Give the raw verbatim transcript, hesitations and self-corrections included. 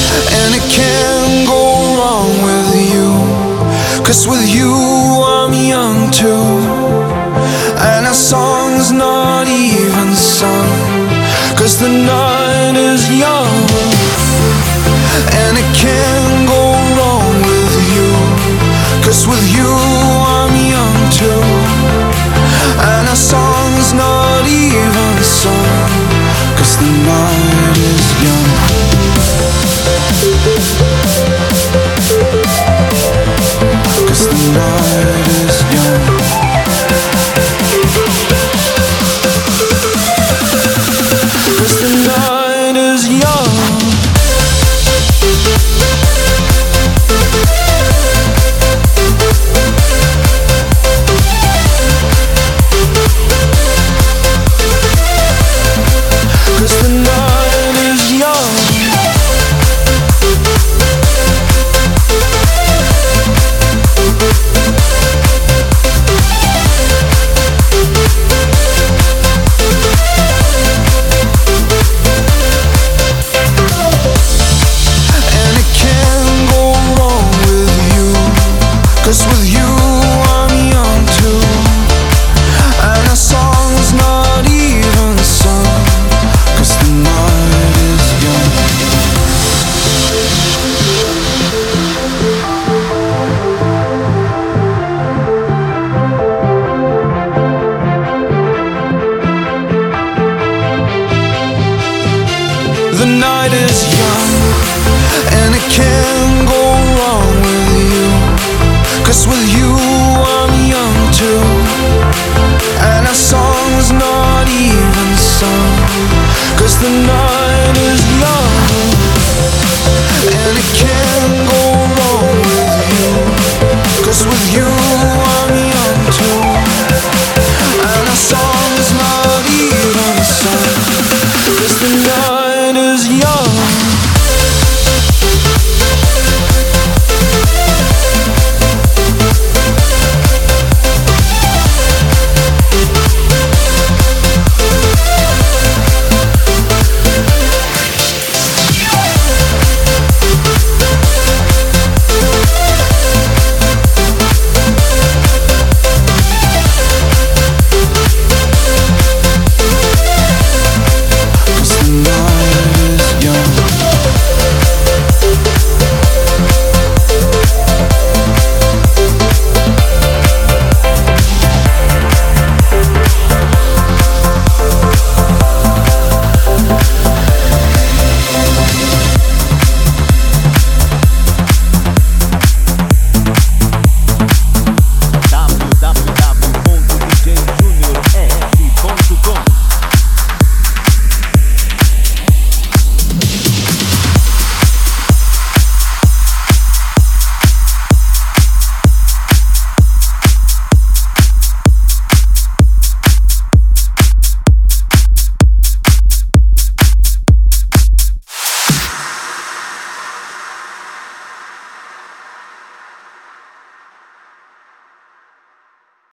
and it can't go wrong with you. 'Cause with you I'm young too, and our song's not even sung. 'Cause the night is young, and it can't go wrong with you. 'Cause with you I'm young too, and our song's not even sung. 'Cause the night is young. 'Cause the night is young. 'Cause the night is young. Cause with you I'm young too, and our song's not even sung. 'Cause the night is young. The night is young, and it can't go wrong with you. 'Cause with you I'm young too, and our song's not even sung. 'Cause the night is young.